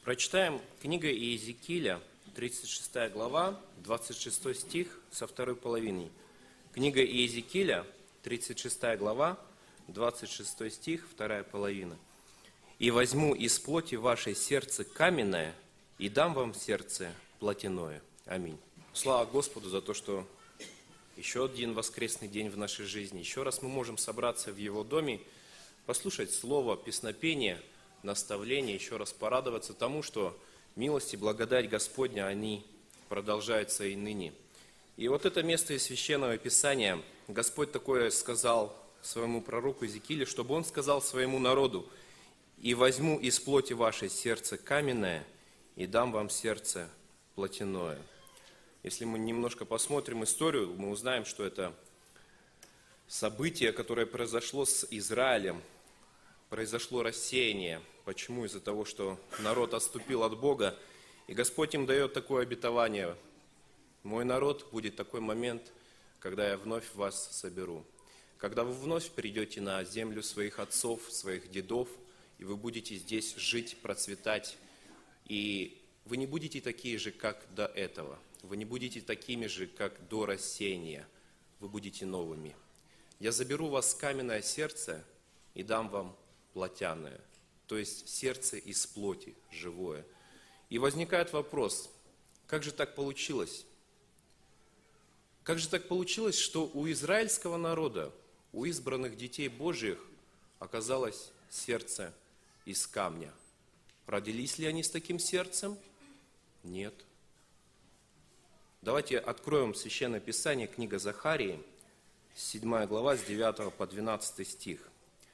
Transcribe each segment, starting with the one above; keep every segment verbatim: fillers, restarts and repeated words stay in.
Прочитаем книга Иезекииля, тридцать шестая глава, двадцать шестой стих со второй половины. Книга Иезекииля, тридцать шестая глава, двадцать шестой стих, вторая половина. «И возьму из плоти вашей сердце каменное, и дам вам сердце плотяное». Аминь. Слава Господу за то, что еще один воскресный день в нашей жизни. Еще раз мы можем собраться в Его доме, послушать слово, песнопение, наставление, еще раз порадоваться тому, что милость и благодать Господня, они продолжаются и ныне. И вот это место из Священного Писания, Господь такое сказал своему пророку Иезекиилю, чтобы он сказал своему народу: «И возьму из плоти вашей сердце каменное, и дам вам сердце плотяное». Если мы немножко посмотрим историю, мы узнаем, что это событие, которое произошло с Израилем, произошло рассеяние. Почему? Из-за того, что народ отступил от Бога, и Господь им дает такое обетование: «Мой народ, будет такой момент, когда я вновь вас соберу». Когда вы вновь придете на землю своих отцов, своих дедов, и вы будете здесь жить, процветать, и вы не будете такие же, как до этого. Вы не будете такими же, как до рассеяния. Вы будете новыми. «Я заберу вас каменное сердце и дам вам плотяное», то есть сердце из плоти, живое. И возникает вопрос: как же так получилось? Как же так получилось, что у израильского народа, у избранных детей Божьих оказалось сердце из камня? Родились ли они с таким сердцем? Нет. Давайте откроем Священное Писание, книга Захарии, седьмая глава, с девятого по двенадцатый стих.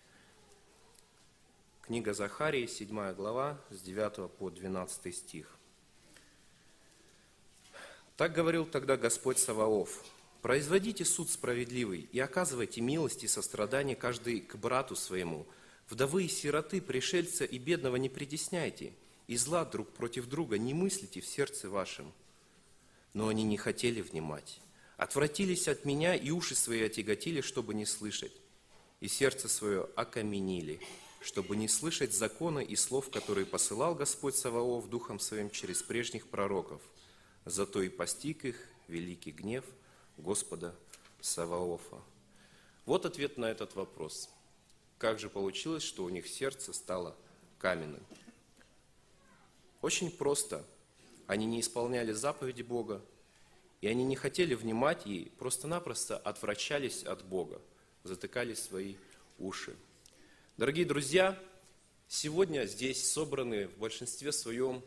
Книга Захарии, седьмая глава, с девятого по двенадцатый стих. «Так говорил тогда Господь Саваоф: производите суд справедливый и оказывайте милость и сострадание каждый к брату своему. Вдовы и сироты, пришельца и бедного не притесняйте, и зла друг против друга не мыслите в сердце вашем». Но они не хотели внимать. Отвратились от меня и уши свои отяготили, чтобы не слышать, и сердце свое окаменили, чтобы не слышать закона и слов, которые посылал Господь Саваоф духом своим через прежних пророков. Зато и постиг их великий гнев Господа Саваофа. Вот ответ на этот вопрос. Как же получилось, что у них сердце стало каменным? Очень просто. Они не исполняли заповеди Бога, и они не хотели внимать и просто-напросто отвращались от Бога, затыкали свои уши. Дорогие друзья, сегодня здесь собраны в большинстве своем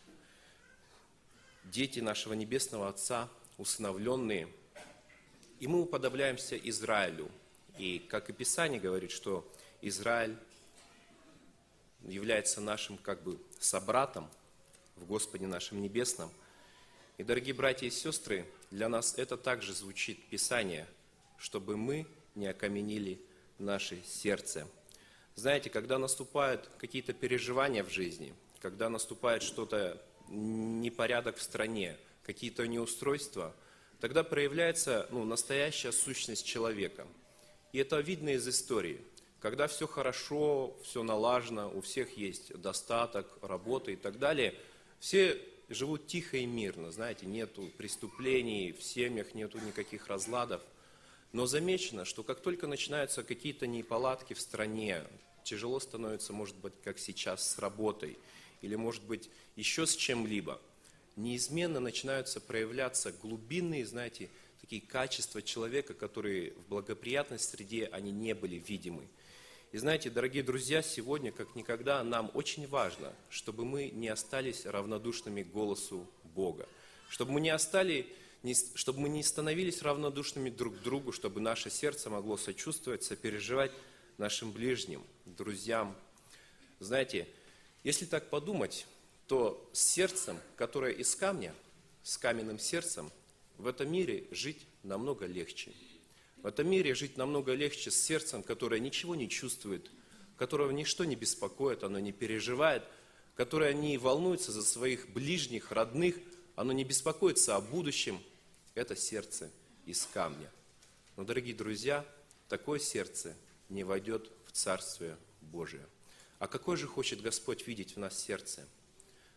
дети нашего Небесного Отца, усыновленные, и мы уподобляемся Израилю. И, как и Писание говорит, что Израиль является нашим как бы собратом в Господе нашем Небесном. И, дорогие братья и сестры, для нас это также звучит Писание, чтобы мы не окаменили наше сердце. Знаете, когда наступают какие-то переживания в жизни, когда наступает что-то, непорядок в стране, какие-то неустройства, тогда проявляется ну, настоящая сущность человека. И это видно из истории. Когда все хорошо, все налажено, у всех есть достаток, работа и так далее, все живут тихо и мирно, знаете, нету преступлений, в семьях нету никаких разладов. Но замечено, что как только начинаются какие-то неполадки в стране, тяжело становится, может быть, как сейчас, с работой, или, может быть, еще с чем-либо, неизменно начинаются проявляться глубинные, знаете, такие качества человека, которые в благоприятной среде, они не были видимы. И знаете, дорогие друзья, сегодня, как никогда, нам очень важно, чтобы мы не остались равнодушными к голосу Бога, чтобы мы не остались, чтобы мы не становились равнодушными друг к другу, чтобы наше сердце могло сочувствовать, сопереживать нашим ближним, друзьям. Знаете, если так подумать, то с сердцем, которое из камня, с каменным сердцем, в этом мире жить намного легче. В этом мире жить намного легче с сердцем, которое ничего не чувствует, которого ничто не беспокоит, оно не переживает, которое не волнуется за своих ближних, родных, оно не беспокоится о будущем. Это сердце из камня. Но, дорогие друзья, такое сердце не войдет в Царствие Божие. А какое же хочет Господь видеть в нас сердце?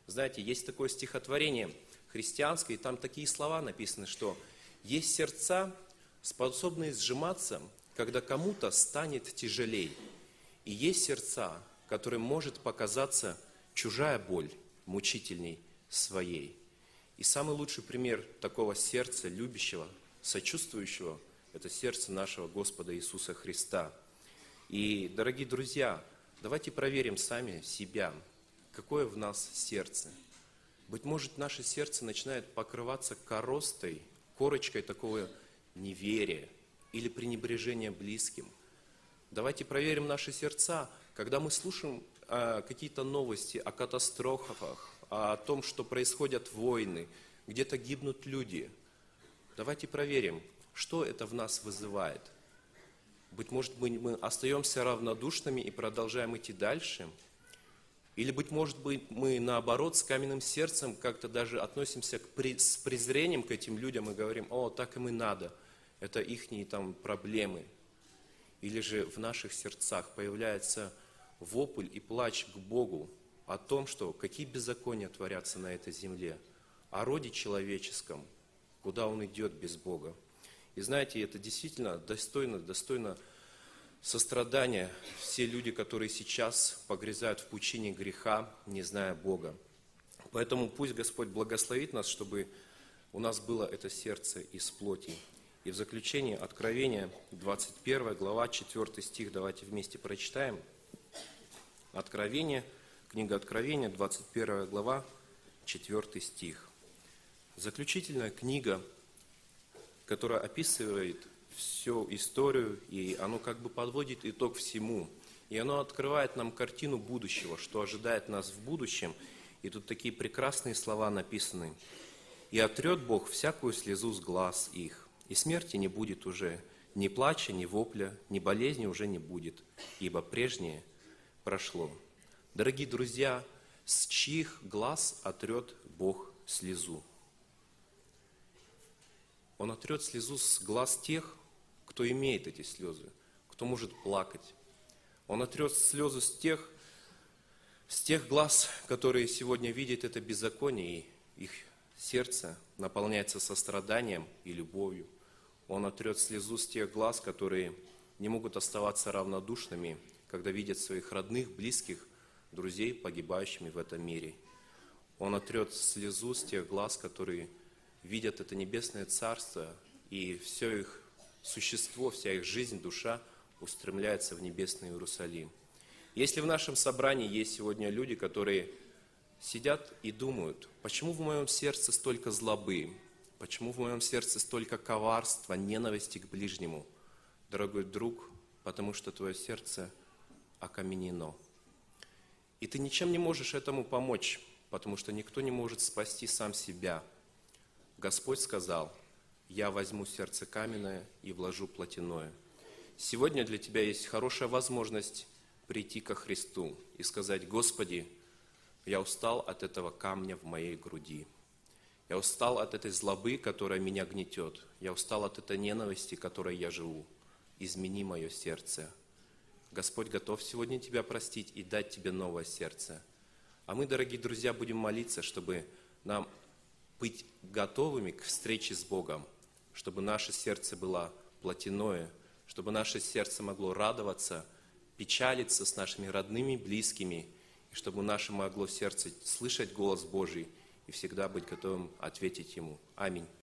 Знаете, есть такое стихотворение христианское, и там такие слова написаны, что есть сердца, способные сжиматься, когда кому-то станет тяжелей. И есть сердца, которым может показаться чужая боль мучительней своей. И самый лучший пример такого сердца, любящего, сочувствующего, это сердце нашего Господа Иисуса Христа. И, дорогие друзья, давайте проверим сами себя, какое в нас сердце. Быть может, наше сердце начинает покрываться коростой, корочкой такого неверия или пренебрежения близким. Давайте проверим наши сердца, когда мы слушаем э, какие-то новости о катастрофах, о том, что происходят войны, где-то гибнут люди. Давайте проверим, что это в нас вызывает. Быть может, мы, мы остаемся равнодушными и продолжаем идти дальше. Или, быть может, мы наоборот с каменным сердцем как-то даже относимся к, с презрением к этим людям и говорим: о, так им и надо, это ихние там проблемы. Или же в наших сердцах появляется вопль и плач к Богу о том, что какие беззакония творятся на этой земле, о роде человеческом, куда он идет без Бога. И знаете, это действительно достойно, достойно сострадания все люди, которые сейчас погрязают в пучине греха, не зная Бога. Поэтому пусть Господь благословит нас, чтобы у нас было это сердце из плоти. И в заключение Откровения, двадцать первая глава, четвёртый стих, давайте вместе прочитаем. Откровение, книга Откровения, двадцать первая глава, четвёртый стих. Заключительная книга, которая описывает всю историю, и оно как бы подводит итог всему. И оно открывает нам картину будущего, что ожидает нас в будущем. И тут такие прекрасные слова написаны. «И отрет Бог всякую слезу с глаз их, и смерти не будет уже, ни плача, ни вопля, ни болезни уже не будет, ибо прежнее прошло». Дорогие друзья, с чьих глаз отрет Бог слезу? Он отрет слезу с глаз тех, кто имеет эти слезы, кто может плакать. Он отрет слезы с тех, с тех глаз, которые сегодня видят это беззаконие, и их сердце наполняется состраданием и любовью. Он отрет слезу с тех глаз, которые не могут оставаться равнодушными, когда видят своих родных, близких, друзей, погибающими в этом мире. Он отрет слезу с тех глаз, которые видят это небесное царство, и все их существо, вся их жизнь, душа устремляется в небесный Иерусалим. Если в нашем собрании есть сегодня люди, которые сидят и думают: почему в моем сердце столько злобы, почему в моем сердце столько коварства, ненависти к ближнему? Дорогой друг, потому что твое сердце окаменено. И ты ничем не можешь этому помочь, потому что никто не может спасти сам себя. Господь сказал: я возьму сердце каменное и вложу плотяное. Сегодня для тебя есть хорошая возможность прийти ко Христу и сказать: Господи, я устал от этого камня в моей груди. Я устал от этой злобы, которая меня гнетет. Я устал от этой ненависти, которой я живу. Измени мое сердце. Господь готов сегодня тебя простить и дать тебе новое сердце. А мы, дорогие друзья, будем молиться, чтобы нам быть готовыми к встрече с Богом, чтобы наше сердце было плотяное, чтобы наше сердце могло радоваться, печалиться с нашими родными, близкими, и чтобы наше могло сердце слышать голос Божий и всегда быть готовым ответить Ему. Аминь.